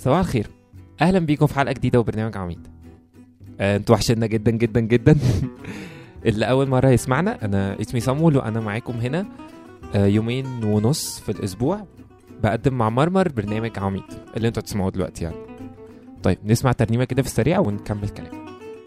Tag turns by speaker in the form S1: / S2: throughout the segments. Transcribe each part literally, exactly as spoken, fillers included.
S1: صباح الخير، اهلا بيكم في حلقه جديده وبرنامج عميد. آه، انتوا وحشنا جدا جدا جدا. اللي اول مره يسمعنا، انا اسمي صامول وانا معاكم هنا آه، يومين ونص في الاسبوع بقدم مع مرمر برنامج عميد اللي انتوا تسمعوه دلوقتي يعني. طيب نسمع ترنيمه كده في السريع ونكمل كلام.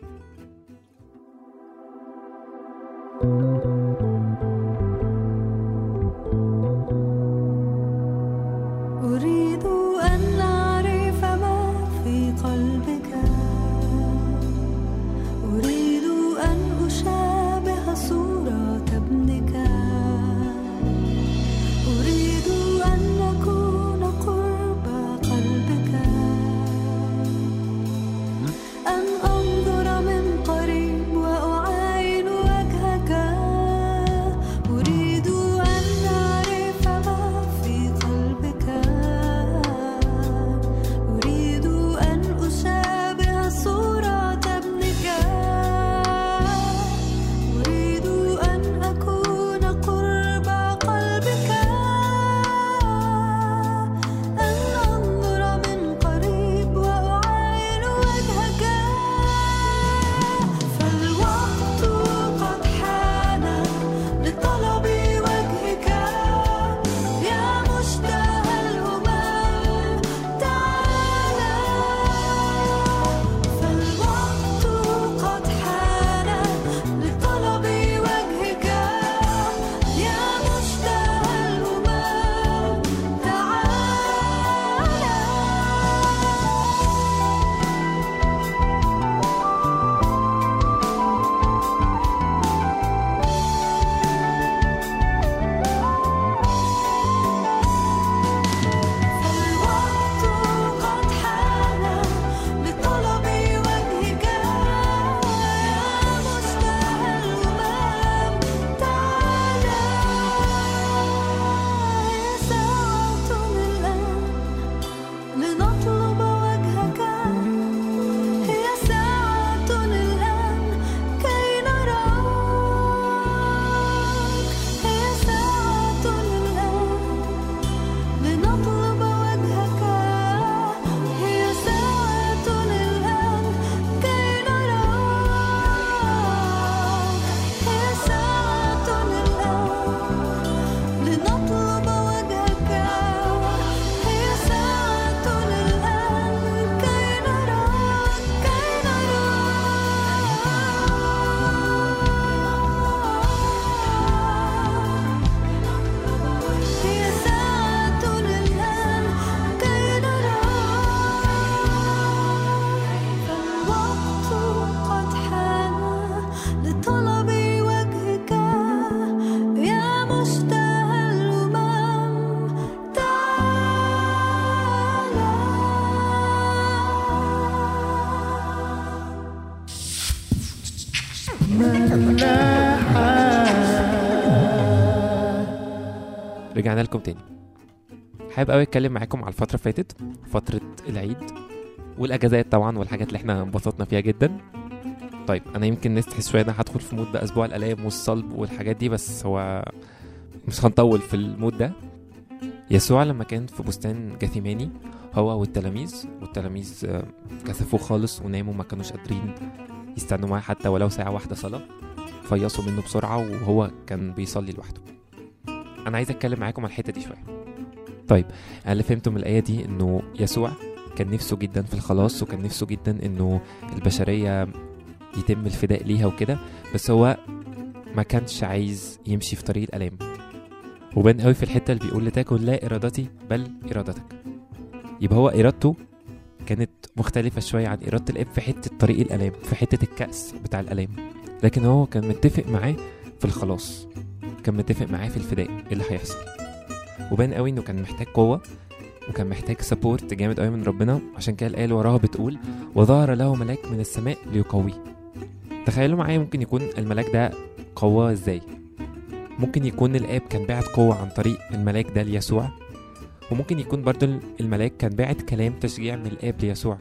S1: رجعنا لكم تاني. حابب قوي اتكلم معاكم على الفتره فاتت، فتره العيد والاجازات طبعا والحاجات اللي احنا انبسطنا فيها جدا. طيب انا يمكن الناس تحس شويه انا هدخل في مود بقى اسبوع الالام والصلب والحاجات دي، بس هو مش هنطول في المود ده. يسوع لما كان في بستان جثيماني هو والتلاميذ والتلاميذ كسفوه خالص وناموا، ما كانوش قادرين يستنوا معاه حتى ولو ساعه واحده صلاه، فيصوا منه بسرعه وهو كان بيصلي لوحده. انا عايز اتكلم معاكم على الحته دي شويه. طيب انا اللي فهمته من الايه دي انه يسوع كان نفسه جدا في الخلاص، وكان نفسه جدا انه البشريه يتم الفداء ليها وكده، بس هو ما كانش عايز يمشي في طريق الالام. وبان قوي في الحته اللي بيقول لتكن لا ارادتي بل ارادتك. يبقى هو ارادته كانت مختلفه شويه عن اراده الاب في حته طريق الالام، في حته الكأس بتاع الالام، لكن هو كان متفق معاه في الخلاص، كان متفق معاه في الفداء اللي هيحصل. وبان قوي انه كان محتاج قوه وكان محتاج سبورت جامد قوي من ربنا، عشان كده الآية اللي وراها بتقول وظهر له ملاك من السماء ليقويه. تخيلوا معايا ممكن يكون الملاك ده قواه ازاي. ممكن يكون الآب كان باعت قوة عن طريق الملاك ده ليسوع، وممكن يكون برضو الملاك كان باعت كلام تشجيع من الآب ليسوع،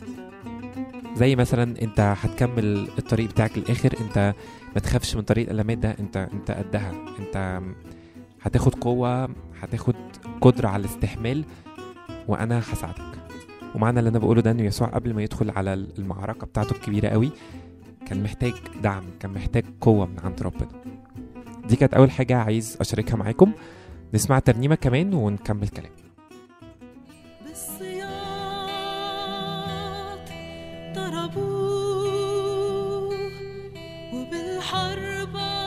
S1: زي مثلا انت هتكمل الطريق بتاعك للآخر، انت ما تخافش من طريق الألمات ده، انت انت قدها، انت هتاخد قوة، هتاخد قدرة على الاستحمال، وانا هساعدك. ومعنى اللي انا بقوله ده انه يسوع قبل ما يدخل على المعركة بتاعته الكبيرة قوي كان محتاج دعم، كان محتاج قوة من عند ربنا. دي كانت اول حاجة عايز اشاركها معاكم. نسمع ترنيمة كمان ونكمل كلام.
S2: بالصياط ضربوه وبالحربة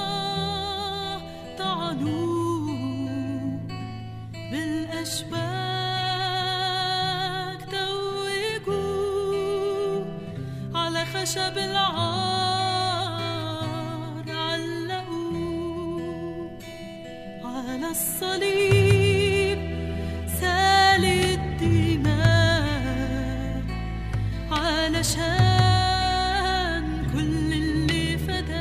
S2: طعنوه، بالأشواك توجوه، على خشب العار علقوه، على الصليب سال الدماء، علشان كل اللي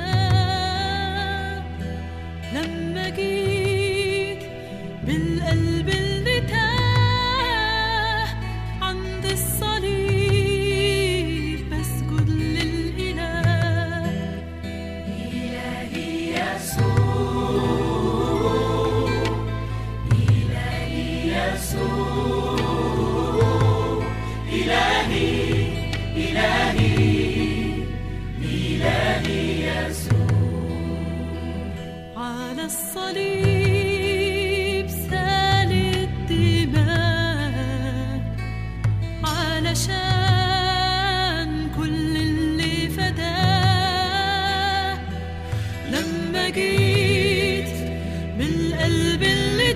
S2: فداه. لما جيت بالقلب اللي تاه عند الصليب بسجد للإله. إلهي يسوع، إلهي يسوع، إلهي إلهي إلهي يسوع. على الصليب سال الدماء، علشان كل اللي فداه. لما جيت بالقلب اللي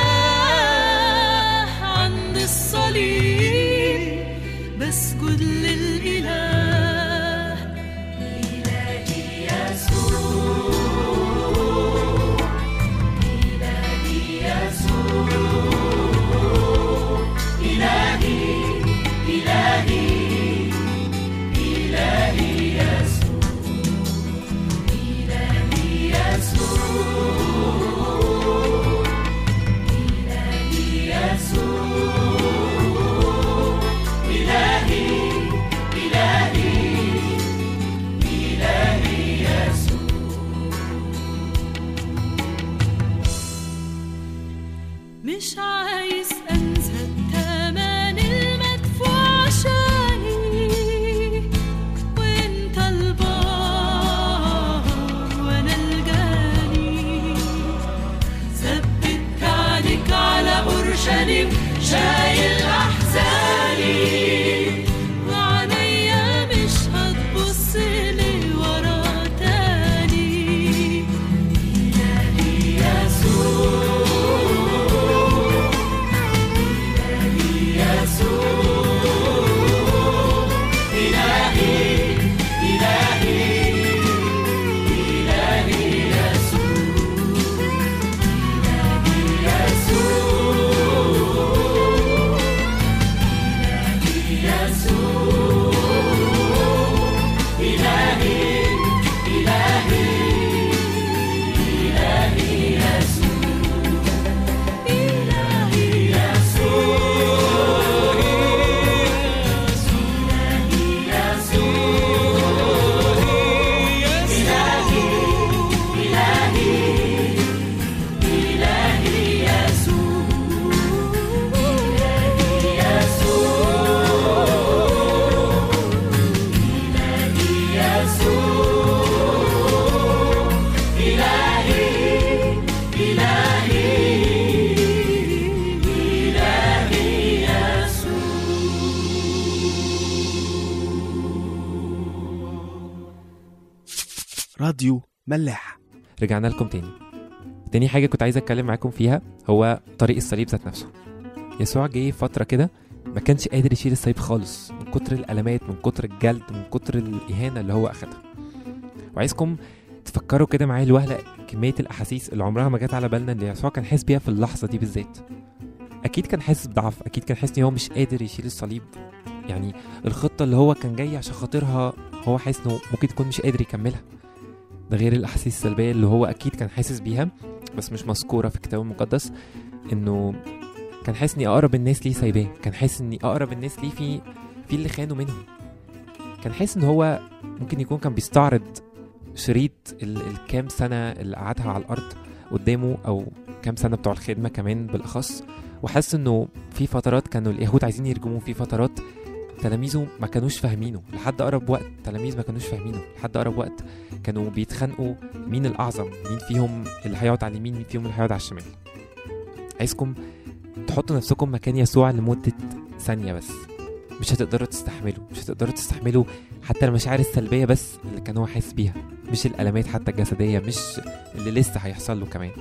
S2: تاه عند الصليب بسجد للإله. إلهي يسوع، إلهي يسوع، إلهي إلهي إلهي يسوع، إلهي يسوع، إلهي يسوع، إلهي إلهي إلهي يسوع. مش عايز أنسى الثمن المدفوع عشاني، وانت البار وانا الجاني. ثبت عليك على أورشليم شايل أحزاني، وعليا مش هتبص لي ورا تاني. إلهي يسوع، إلهي يسوع، إلهي إلهي إلهي يسوع، إلهي يسوع، إلهي يسوع، إلهي إلهي إلهي يسوع، إلهي
S3: راديو ملاح.
S1: رجعنا لكم تاني. تاني حاجة كنت عايز اتكلم معاكم فيها هو طريق الصليب ذات نفسه. يسوع جه فترة كده ما كانش قادر يشيل الصليب خالص، من كتر الألمات، من كتر الجلد، من كتر الإهانة اللي هو أخدها. وعايزكم تفكروا كده معايا الوهلة كمية الأحاسيس اللي عمرها ما جت على بالنا اللي يسوع كان حاسس بيها في اللحظة دي بالذات. أكيد كان حاسس بضعف، أكيد كان حاسس إن هو مش قادر يشيل الصليب. يعني الخطة اللي هو كان جاي عشان خاطرها هو حاسس إنه ممكن يكون مش قادر يكملها. ده غير الأحاسيس السلبية اللي هو أكيد كان حاسس بيها بس مش مذكورة في الكتاب المقدس، إنه كان حاسس إني أقرب الناس ليه سايباه، كان حاسس إني أقرب الناس ليه في في اللي خانوا منهم. كان حاسس إن هو ممكن يكون كان بيستعرض شريط الكام سنة اللي قعدها على الأرض قدامه، أو كام سنة بتوع الخدمة كمان بالأخص، وحاسس انه في فترات كانوا اليهود عايزين يرجموه، في فترات تلاميذه ما كانوش فاهمينه، لحد اقرب وقت تلاميذ ما كانوش فاهمينه، لحد اقرب وقت كانوا بيتخانقوا مين الاعظم، مين فيهم اللي هيقعد على اليمين، مين فيهم اللي هيقعد على الشمال. عايزكم تحطوا نفسكم مكان يسوع لمدة ثانية بس. مش هتقدروا تستحملوا، مش هتقدروا تستحملوا حتى المشاعر السلبية بس اللي كان هو حاسس بيها، مش الألمات حتى الجسدية، مش اللي لسه هيحصل له كمان.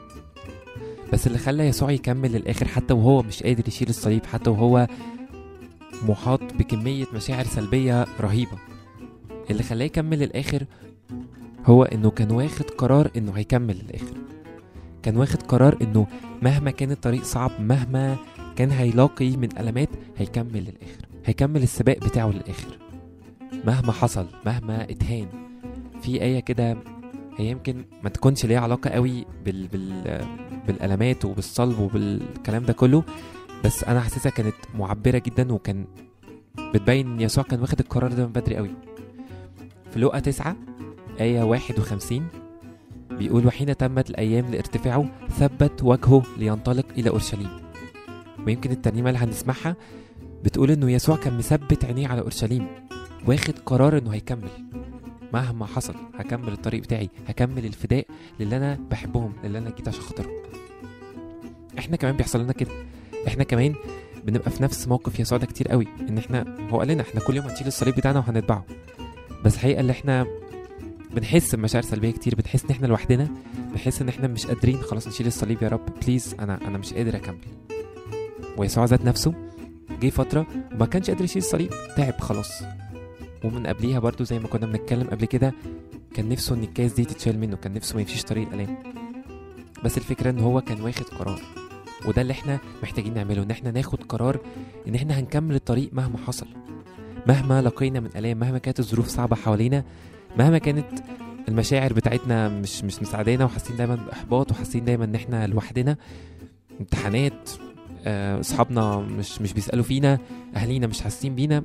S1: بس اللي خلى يسوع يكمل للآخر حتى وهو مش قادر يشيل الصليب، حتى وهو محاط بكمية مشاعر سلبية رهيبة، اللي خلاه يكمل للآخر هو إنه كان واخد قرار إنه هيكمل للآخر. كان واخد قرار إنه مهما كان الطريق صعب، مهما كان هيلاقي من ألمات، هيكمل للآخر، هيكمل السباق بتاعه للآخر مهما حصل، مهما اتهان. في آية كده هي يمكن ما تكونش ليها علاقة قوي بال... بال... بالألمات وبالصلب وبالكلام ده كله، بس أنا حاسسها كانت معبرة جدا، وكان بتبين إن يسوع كان واخد القرار ده من بدري قوي. في لوقا تسعة آية واحد وخمسين بيقول: وحين تمت الأيام لارتفاعه ثبت وجهه لينطلق إلى أورشليم. ويمكن الترنيمة اللي هنسمعها بتقول إنه يسوع كان مثبت عينيه على أورشليم، واخد قرار إنه هيكمل مهما حصل، هكمل الطريق بتاعي، هكمل الفداء للي أنا بحبهم، للي أنا جيت عشان خاطرهم. إحنا كمان بيحصل لنا كده، إحنا كمان بنبقى في نفس موقف يسوع ده كتير قوي، إن إحنا هو قال لنا إحنا كل يوم هنشيل الصليب بتاعنا وهنتبعه، بس الحقيقة اللي إحنا بنحس بمشاعر سلبية كتير، بنحس إن إحنا لوحدنا، بنحس إن إحنا مش قادرين خلاص نشيل الصليب، يا رب بليز أنا أنا مش قادر أكمل. ويسوع ذات نفسه جه فترة وما كانش قادر يشيل الصليب، تعب خلاص. ومن قبليها برضو زي ما كنا بنتكلم قبل كده، كان نفسه ان الكاس دي تتشال منه، كان نفسه ما يمشيش طريق الالام. بس الفكرة ان هو كان واخد قرار، وده اللي احنا محتاجين نعمله، ان احنا ناخد قرار ان احنا هنكمل الطريق مهما حصل، مهما لقينا من الام، مهما كانت الظروف صعبة حوالينا، مهما كانت المشاعر بتاعتنا مش مش مساعدانا، وحاسين دايما باحباط، وحاسين دايما ان احنا لوحدنا، امتحانات، اصحابنا مش مش بيسالوا فينا، اهالينا مش حاسين بينا،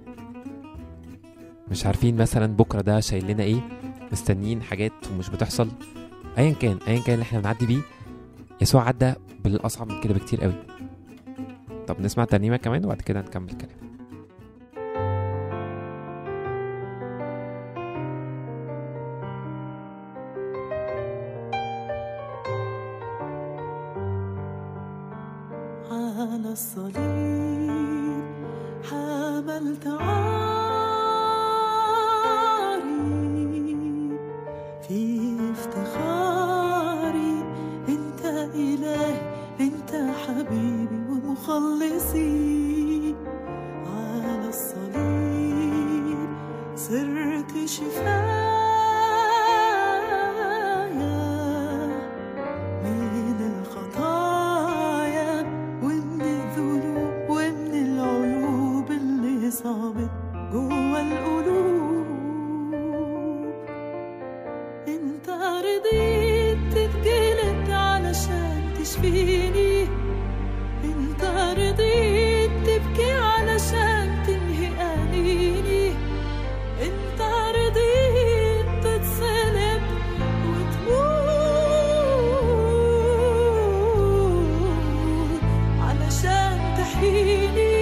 S1: مش عارفين مثلا بكره ده شايل لنا ايه، مستنيين حاجات ومش بتحصل. ايا كان ايا كان اللي احنا بنعدي بيه، يسوع عدى بالاصعب من كده بكتير قوي. طب نسمع ترنيمه كمان وبعد كده نكمل كلام.
S2: على الصليب حملت عاري، في افتخاري انت إلهي، انت حبيبي ومخلصي. على الصليب صرت شفايا من الخطايا ومن الذنوب ومن العيوب اللي صابت جوا القلوب. انت رضيت تتجلد علشان تشفيني، انت رضيت تبكي علشان تنهي أنيني، انت رضيت تتصلب وتموت علشان تحييني.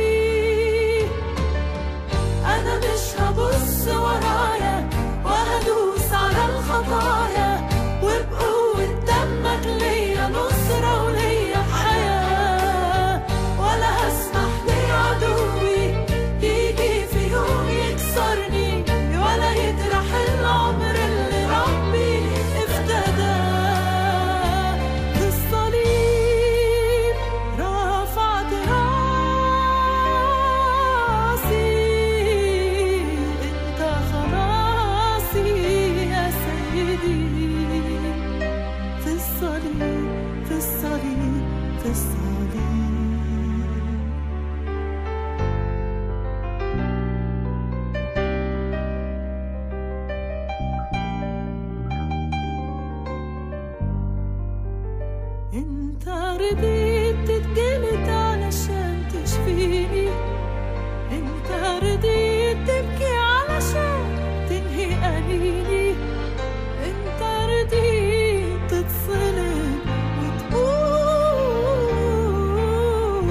S2: انا مش هبص ورايا وهدوس على الخطايا، وبقوة دمك ليا نصرة وليا حياة، ولا هسمح لعدوي يجي في يوم يكسرني، ولا يجرح العمر اللي ربي افتداه. بالصليب رفعت راسي، انت خلاصي يا سيدي. في الصليب في الصليب في الصليب. انت رضيت تتجلد علشان تشفيني، انت رضيت تبكي علشان تنهي أنيني، انت رضيت تتصلب وتموت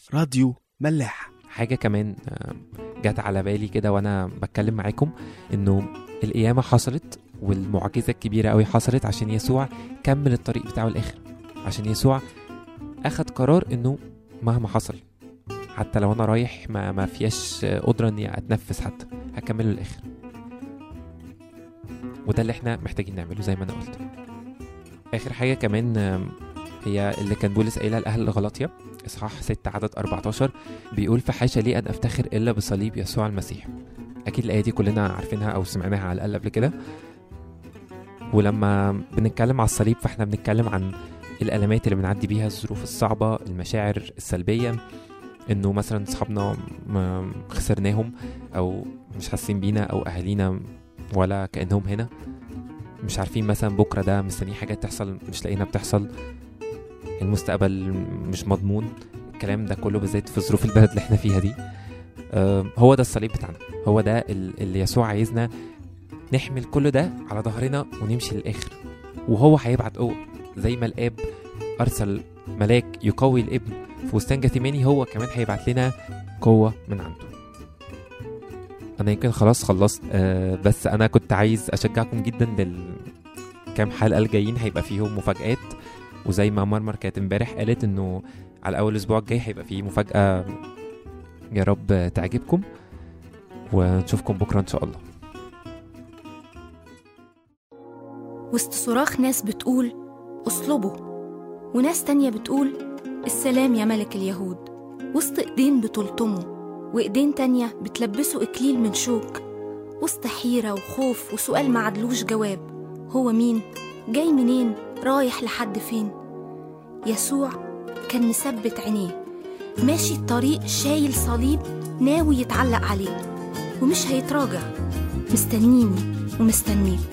S3: راديو ملاح.
S1: حاجة كمان آه، جات على بالي كده وانا بتكلم معاكم، انه القيامة حصلت والمعجزة الكبيرة قوي حصلت عشان يسوع كمل الطريق بتاعه الاخر، عشان يسوع اخد قرار انه مهما حصل، حتى لو انا رايح ما, ما فياش قدرة اني اتنفس حتى هكمله للاخر. وده اللي احنا محتاجين نعمله زي ما انا قلت. اخر حاجة كمان هي اللي كان بولس قايلها لأهل غلاطيا إصحاح ستة عدد أربعتاشر، بيقول فحاشا لي أن أفتخر إلا بصليب يسوع المسيح. أكيد الآية دي كلنا عارفينها أو سمعناها على الأقل قبل كده. ولما بنتكلم على الصليب فإحنا بنتكلم عن الألمات اللي بنعدي بيها، الظروف الصعبة، المشاعر السلبية، إنه مثلا صحابنا خسرناهم أو مش حاسين بينا، أو أهالينا ولا كأنهم هنا، مش عارفين مثلا بكرة ده مستني حاجة تحصل مش لاقينا بتحصل، المستقبل مش مضمون، الكلام ده كله بالذات في ظروف البلد اللي احنا فيها دي. آه هو ده الصليب بتاعنا، هو ده اللي يسوع عايزنا نحمل كل ده على ظهرنا ونمشي للآخر. وهو هيبعت قوة زي ما الآب أرسل ملاك يقوي الابن في بستان جثيماني، هو كمان هيبعت لنا قوة من عنده. أنا يمكن خلاص خلصت، آه بس أنا كنت عايز أشجعكم جدا للكام حلقة الجايين، هيبقى فيهم مفاجآت، وزي ما مرمر كانت امبارح قالت انه على اول اسبوع الجاي هيبقى فيه مفاجأة، يا رب تعجبكم ونشوفكم بكرة ان شاء الله.
S4: وسط صراخ ناس بتقول اصلبوا، وناس تانية بتقول السلام يا ملك اليهود، وسط ايدين بتلطموا وايدين تانية بتلبسوا اكليل من شوك، وسط حيرة وخوف وسؤال معدلوش جواب، هو مين؟ جاي منين؟ رايح لحد فين؟ يسوع كان مثبت عينيه، ماشي الطريق شايل صليب ناوي يتعلق عليه، ومش هيتراجع، مستنيني ومستنيك.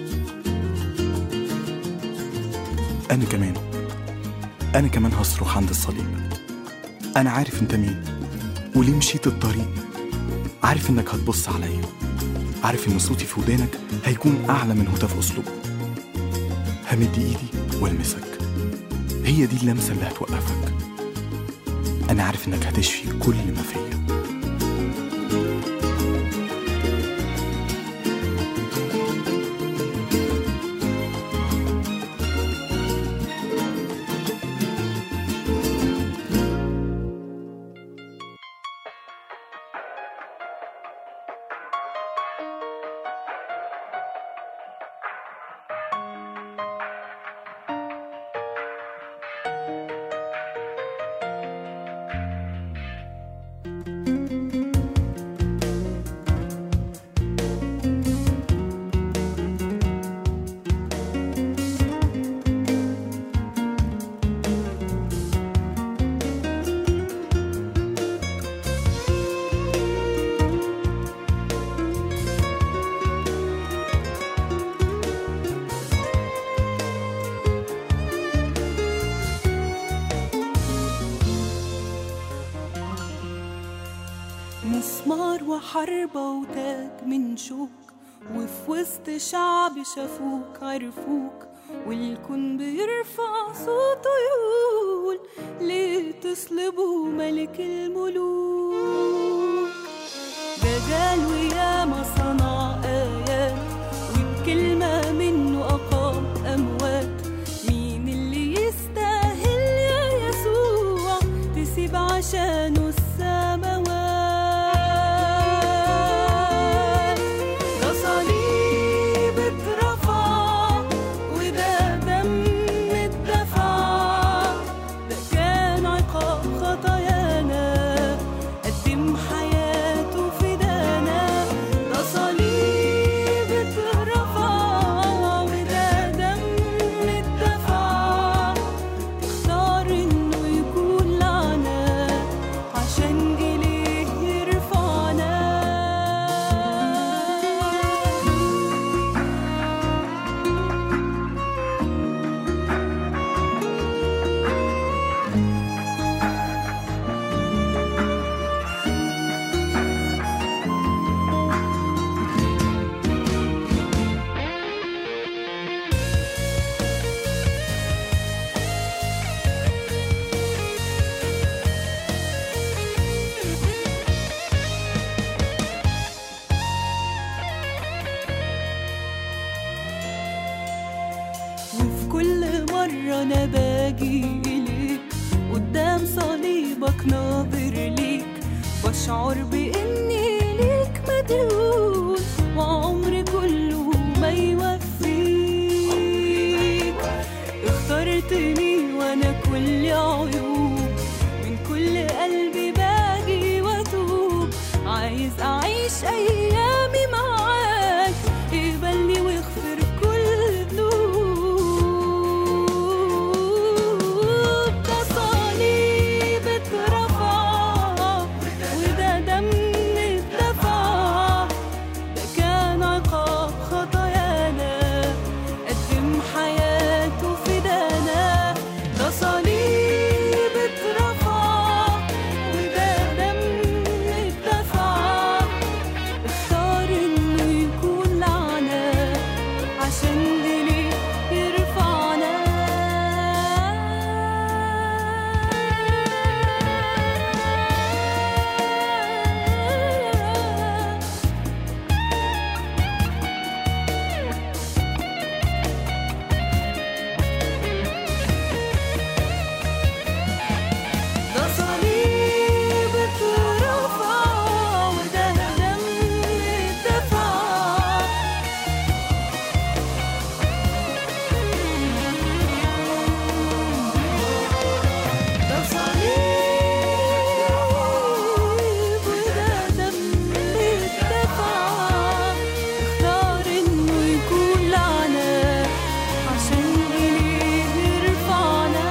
S3: أنا كمان أنا كمان هصرخ عند الصليب. أنا عارف أنت مين وليه مشيت الطريق، عارف إنك هتبص عليا، عارف إن صوتي في ودانك هيكون أعلى من هتاف أسلوبه. همد إيدي والمسك، هي دي اللمسة اللي هتوقفك. أنا عارف إنك هتشفي كل ما فيا.
S2: مسمار وحربة وتاج من شوك، وفي وسط شعب شافوك عرفوك، والكون بيرفع صوته يقول ليه تصلبوا ملك الملوك. دجال وياما صنع آيات، وبكلمة منه أقام أموات. مين اللي يستاهل يا يسوع تسيب عشانه السماوات؟ عشان وانا باجي اليك قدام صليبك ناظر ليك، بشعر باني ليك مديون وعمري كله ما يوفيك. اخترتني وانا كل عيوب، من كل قلبي باجي واتوب، عايز اعيش ايامي معاك، اقبلني واغفر كل ذنوب. ده صليب اترفع وده دم اتدفع، ده كان عقاب خطايانا قدم حياته فدانا. ده صليب اترفع وده دم اتدفع، اختار انه يكون لعنة عشان إليه يرفعنا. ده صليب اترفع وده دم اتدفع، ده صليب وده دم اتدفع، اختار انه يكون لعنة عشان إليه يرفعنا.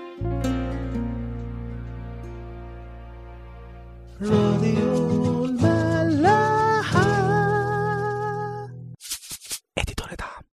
S5: راديو الملاح.